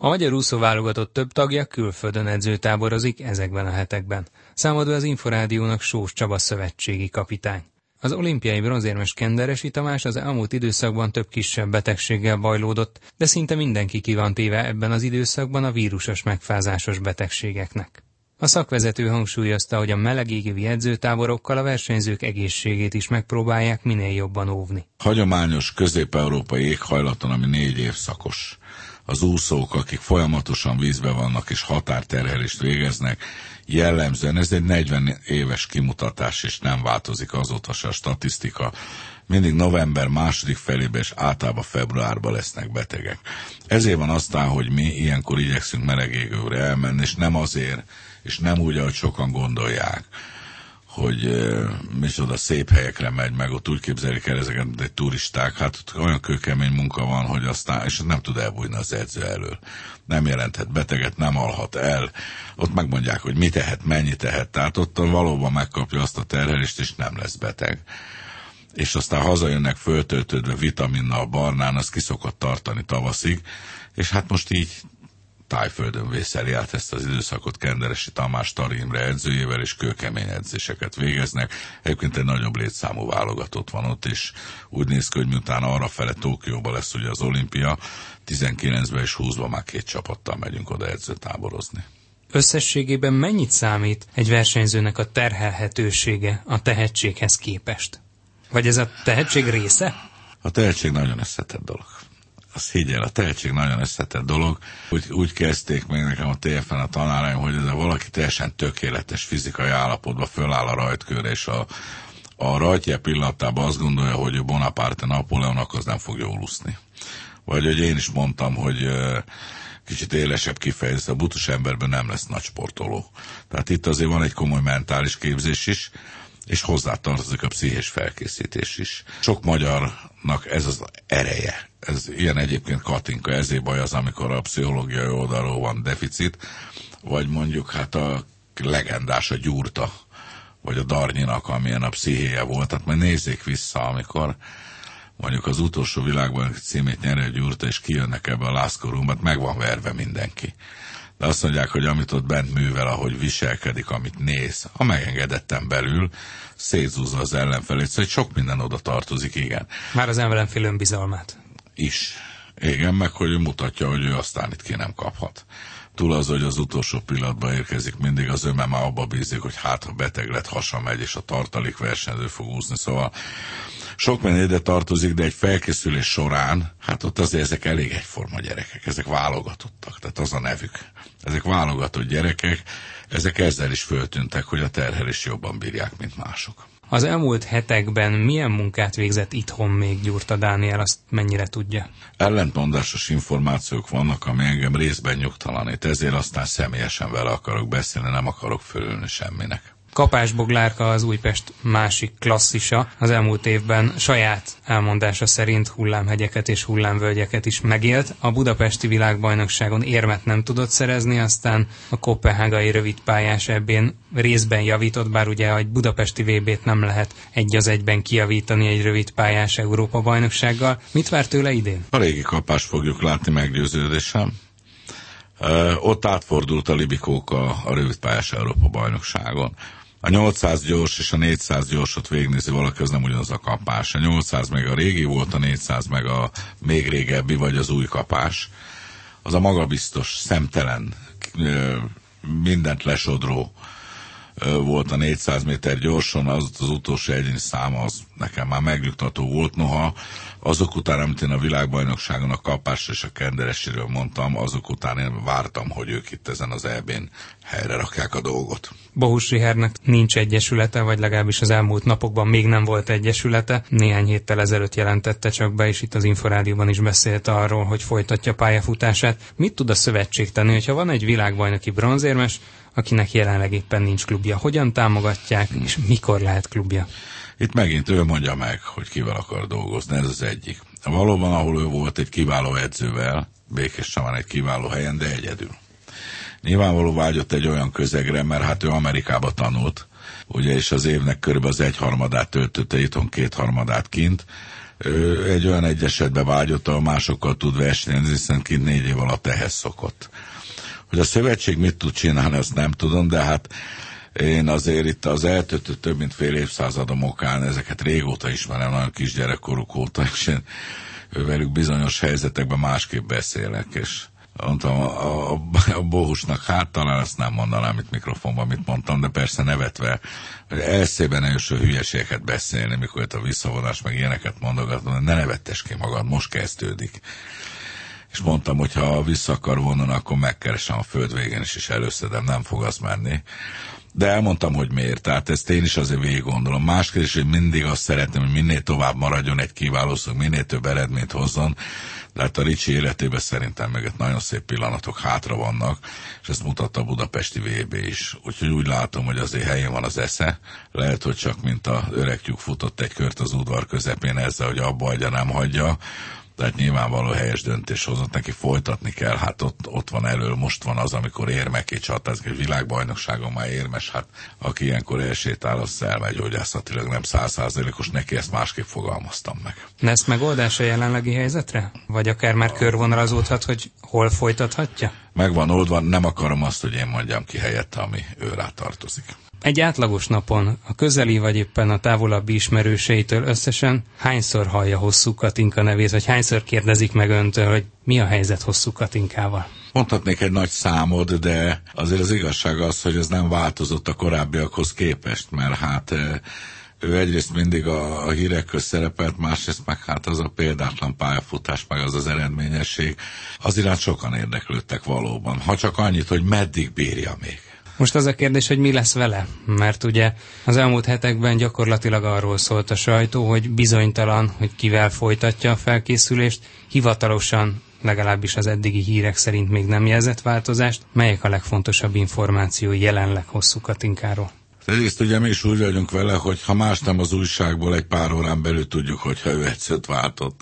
A magyar úszóválogatott több tagja külföldön edzőtáborozik ezekben a hetekben. Számodra az Inforádiónak Sós Csaba szövetségi kapitány. Az olimpiai bronzérmes Kenderesi Tamás az elmúlt időszakban több kisebb betegséggel bajlódott, de szinte mindenki ki van téve ebben az időszakban a vírusos megfázásos betegségeknek. A szakvezető hangsúlyozta, hogy a melegégi edzőtáborokkal a versenyzők egészségét is megpróbálják minél jobban óvni. Hagyományos közép-európai éghajlaton, ami 4 évszakos, az úszók, akik folyamatosan vízben vannak és határterhelést végeznek, jellemzően ez egy 40 éves kimutatás, és nem változik azóta se a statisztika. Mindig november második felében és általában februárban lesznek betegek. Ezért van aztán, hogy mi ilyenkor igyekszünk melegégőre elmenni, és nem azért, és nem úgy, ahogy sokan gondolják, hogy micsoda szép helyekre megy meg, ott úgy képzelik el ezeket, mint egy turisták, hát ott olyan kőkemény munka van, hogy aztán, és nem tud elbújni az edző elől. Nem jelenthet beteget, nem alhat el, ott megmondják, hogy mit tehet, mennyi tehet, tehát ott valóban megkapja azt a terhelést, és nem lesz beteg. És aztán hazajönnek föltöltődve vitaminnal, barnán, az ki szokott tartani tavaszig, és hát most így Tájföldön vészeli át ezt az időszakot Kenderesi Tamás Tari Imre edzőjével, és kőkemény edzéseket végeznek. Egyébként egy nagyobb létszámú válogatott van ott, és úgy néz ki, hogy miután arrafele Tokióban lesz ugye az olimpia, 19-ben és 20-ban már 2 csapattal megyünk oda edzőtáborozni. Összességében mennyit számít egy versenyzőnek a terhelhetősége a tehetséghez képest? Vagy ez a tehetség része? A tehetség nagyon összetett dolog. Azt higgyel, a tehetség nagyon összetett dolog. Úgy kezdték még nekem a TFN a tanáraim, hogy ez valaki teljesen tökéletes fizikai állapotban föláll a rajtkőre, és a rajtje pillanatában azt gondolja, hogy Bonaparte Napóleonnak az nem fog jól úszni. Vagy hogy én is mondtam, hogy kicsit élesebb kifejezés, a butus emberben nem lesz nagy sportoló. Tehát itt azért van egy komoly mentális képzés is, és hozzátartozik a pszichés felkészítés is. Sok magyarnak ez az ereje. Ez ilyen egyébként Katinka, ezért baj az, amikor a pszichológiai oldalról van deficit, vagy mondjuk hát a legendás a Gyurta, vagy a Darnyinak, amilyen a pszichéje volt. Tehát majd nézzék vissza, amikor mondjuk az utolsó világban címét nyeri a Gyurta, és kijönnek ebbe a lászkorúmban, meg van verve mindenki. De azt mondják, hogy amit ott bent művel, ahogy viselkedik, amit néz, a megengedetten belül szétzúzza az ellenfelét, szóval sok minden oda tartozik, igen. Már az ellenfél önbizalmát. Is. Igen, meg hogy ő mutatja, hogy ő aztán itt ki nem kaphat. Túl az, hogy az utolsó pillanatban érkezik, mindig az ő már abba bízik, hogy hát, ha beteg lett, hasa megy, és a tartalék versenyző fog úszni, szóval sok minden ide tartozik, de egy felkészülés során, hát ott azért ezek elég egyforma gyerekek, ezek válogatottak, tehát az a nevük. Ezek válogatott gyerekek, ezek ezzel is föltűntek, hogy a terhelést jobban bírják, mint mások. Az elmúlt hetekben milyen munkát végzett itthon még Gyurta Dániel, azt mennyire tudja? Ellentmondásos információk vannak, ami engem részben nyugtalanít, ezért aztán személyesen vele akarok beszélni, nem akarok fölülni semminek. Kapás Boglárka az Újpest másik klasszisa. Az elmúlt évben saját elmondása szerint hullámhegyeket és hullámvölgyeket is megélt. A budapesti világbajnokságon érmet nem tudott szerezni, aztán a koppenhágai rövidpályás ebbén részben javított, bár ugye egy budapesti VB-t nem lehet 1-1 kijavítani egy rövidpályás Európa-bajnoksággal. Mit vár tőle idén? A régi Kapást fogjuk látni, meggyőződésem. Ott átfordult a libikók a rövidpályás Európa-bajnokságon. A 800 gyors és a 400 gyorsot végignézi valaki, az nem ugyanaz a Kapás. A 800 meg a régi volt, a 400 meg a még régebbi, vagy az új Kapás. Az a magabiztos, szemtelen, mindent lesodró volt a 400 méter gyorson, az utolsó egyéni száma az nekem már megnyugtató volt, noha azok után, amit én a világbajnokságon a Kapásra és a Kenderesiről mondtam, azok után én vártam, hogy ők itt ezen az EB-n helyre rakják a dolgot. Bohus Richardnak nincs egyesülete, vagy legalábbis az elmúlt napokban még nem volt egyesülete. Néhány héttel ezelőtt jelentette csak be, és itt az Inforádióban is beszélt arról, hogy folytatja pályafutását. Mit tud a szövetség tenni, hogyha van egy világbajnoki bronzérmes, akinek jelenleg éppen nincs klubja? Hogyan támogatják, és mikor lehet klubja? Itt megint ő mondja meg, hogy kivel akar dolgozni, ez az egyik. Valóban, ahol ő volt egy kiváló edzővel, Békésen van egy kiváló helyen, de egyedül. Nyilvánvaló vágyott egy olyan közegre, mert hát ő Amerikába tanult, ugye, és az évnek körülbelül az 1/3 töltötte itthon, 2/3 kint. egy olyan egy esetbe vágyott, ahol másokkal tud versenyezni, hiszen kint 4 év alatt ehhez szokott. Hogy a szövetség mit tud csinálni, azt nem tudom, de hát én azért itt az eltöltött több mint fél évszázadom okán, ezeket régóta ismerem, nagyon kisgyerekkoruk óta, és én velük bizonyos helyzetekben másképp beszélek, és mondtam a Bohusnak, hát talán azt nem mondanám itt mikrofonban, mit mondtam, de persze nevetve, hogy elszében először hülyeségeket beszélni, mikor itt a visszavonás, meg ilyeneket mondogatom, ne nevettes ki magad, most kezdődik. És mondtam, hogy ha vissza akar vonulni, akkor megkeresem a föld végén is, és előszedem, nem fog az menni. De elmondtam, hogy miért. Tehát ezt én is azért végig gondolom. Másképp is, hogy mindig azt szeretném, hogy minél tovább maradjon egy kiváló szó, minél több eredményt hozzon. De hát a Ricsi életében szerintem meg nagyon szép pillanatok hátra vannak, és ezt mutatta a budapesti VB is. Úgyhogy úgy látom, hogy azért helyén van az esze. Lehet, hogy csak mint a öreg tyúk futott egy kört az udvar közepén ezzel, hogy abba hagyja, nem hagyja. Tehát nyilvánvaló helyes döntés hozott, neki folytatni kell, hát ott van elől, most van az, amikor érmeké csatázik, egy világbajnokságon már érmes, hát aki ilyenkor elsétál, az elmegyógyászatilag nem 100%-os, neki ezt másképp fogalmaztam meg. Lesz megoldás a jelenlegi helyzetre? Vagy akár már körvonalazódhat, hogy hol folytathatja? Megvan oldva, nem akarom azt, hogy én mondjam ki helyette, ami ő rá tartozik. Egy átlagos napon a közeli vagy éppen a távolabbi ismerőseitől összesen hányszor hallja Hosszú Katinka nevét, vagy hányszor kérdezik meg öntől, hogy mi a helyzet Hosszú Katinkával? Mondhatnék egy nagy számot, de azért az igazság az, hogy ez nem változott a korábbiakhoz képest, mert hát ő egyrészt mindig a hírek közt szerepelt, másrészt meg hát az a példátlan pályafutás, meg az eredményesség. Az iránt sokan érdeklődtek valóban. Ha csak annyit, hogy meddig bírja még. Most az a kérdés, hogy mi lesz vele, mert ugye az elmúlt hetekben gyakorlatilag arról szólt a sajtó, hogy bizonytalan, hogy kivel folytatja a felkészülést, hivatalosan, legalábbis az eddigi hírek szerint még nem jelzett változást. Melyek a legfontosabb információi jelenleg Hosszú Katinkáról? Egyrészt ugye mi is úgy vagyunk vele, hogy ha más nem az újságból, egy pár órán belül tudjuk, hogyha ő edzőt váltott.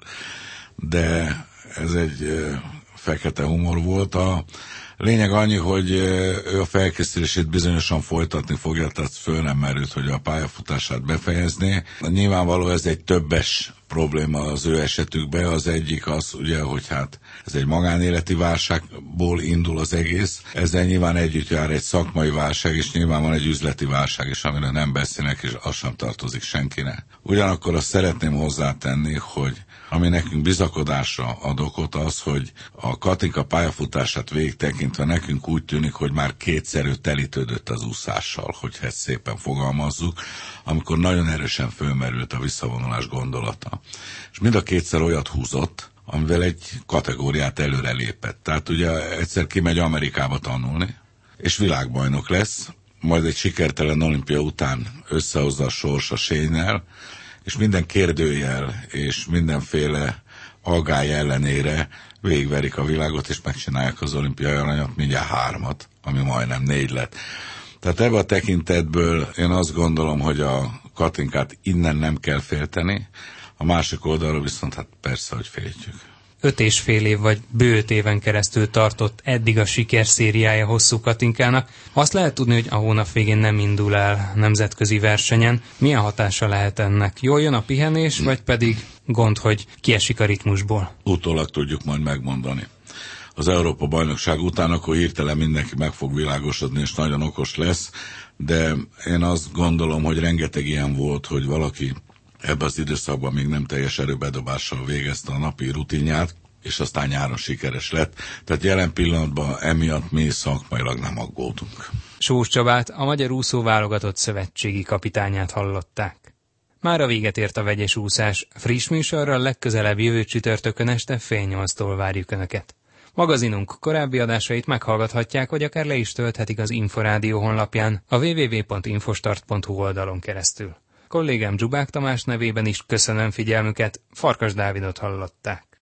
De ez egy fekete humor volt. A lényeg annyi, hogy ő a felkészülését bizonyosan folytatni fogja, tehát föl nem merült, hogy a pályafutását befejezni. Nyilvánvaló ez egy többes probléma az ő esetükben. Az egyik az, ugye, hogy hát ez egy magánéleti válságból indul az egész. Ezzel nyilván együtt jár egy szakmai válság, és nyilván van egy üzleti válság is, amiről nem beszélnek, és az sem tartozik senkinek. Ugyanakkor azt szeretném hozzátenni, hogy ami nekünk bizakodásra ad okot az, hogy a Katinka pályafutását végig tekintve nekünk úgy tűnik, hogy már kétszer ő telítődött az úszással, hogy ezt szépen fogalmazzuk, amikor nagyon erősen fölmerült a visszavonulás gondolata. És mind a kétszer olyat húzott, amivel egy kategóriát előre lépett. Tehát ugye egyszer kimegy Amerikába tanulni, és világbajnok lesz, majd egy sikertelen olimpia után összehozza a sors a Shane-nel, és minden kérdőjel és mindenféle aggály ellenére végigverik a világot, és megcsinálják az olimpiai aranyat, mindjárt 3, ami majdnem 4 lett. Tehát ebben a tekintetből én azt gondolom, hogy a Katinkát innen nem kell félteni, a másik oldalról viszont hát persze, hogy féltjük. 5,5 év vagy bő 5 éven keresztül tartott eddig a sikerszériája Hosszú Katinkának. Azt lehet tudni, hogy a hónap végén nem indul el nemzetközi versenyen. Milyen hatása lehet ennek? Jól jön a pihenés, vagy pedig gond, hogy kiesik a ritmusból? Utólag tudjuk majd megmondani. Az Európa-bajnokság után akkor hirtelen mindenki meg fog világosodni, és nagyon okos lesz, de én azt gondolom, hogy rengeteg ilyen volt, hogy valaki ebben az időszakban még nem teljes erőbedobással végezte a napi rutinját, és aztán nyáron sikeres lett. Tehát jelen pillanatban emiatt mi szakmailag nem aggódunk. Sós Csabát, a Magyar Úszó Válogatott szövetségi kapitányát hallották. Már a véget ért a vegyes úszás. Friss műsorral legközelebb jövő csütörtökön este 7:30-tól várjuk Önöket. Magazinunk korábbi adásait meghallgathatják, vagy akár le is tölthetik az Inforádió honlapján, a www.infostart.hu oldalon keresztül. Kollégám Dzsubák Tamás nevében is köszönöm figyelmüket, Farkas Dávidot hallották.